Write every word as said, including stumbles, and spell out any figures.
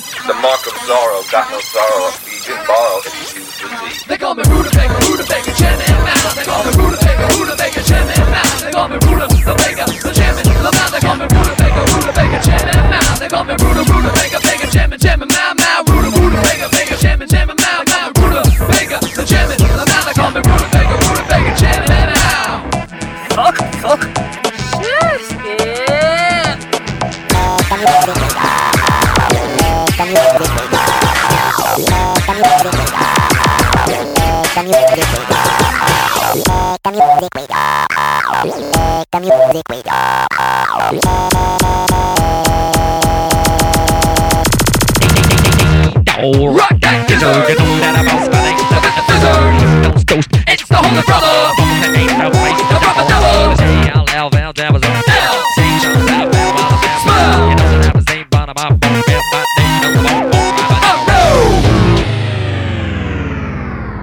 The mark of Zorro, got no sorrow. You didn't borrow if you used your seat. They call me Rutabaga, Rutabaga, Chairman Mao. They call me Rutabaga, Rutabaga, Chairman Mao. They call me Rutabaga, the Chairman Mao. They call me Rutabaga, Rutabaga, Chairman Mao. They call me Rutabaga, Baga, Chairman, Chairman Mao, Mao. Rutabaga, Baga, Chairman, Chairman Mao, Mao. Rutabaga, the Chairman Mao. They call me Rutabaga, Rutabaga, Chairman Mao. Fuck, fuck. Shit, yeah. Rock that gizzard, get on that about spelling, the gizzard, ghost, ghost, it's the Holy Brother, the brother devil.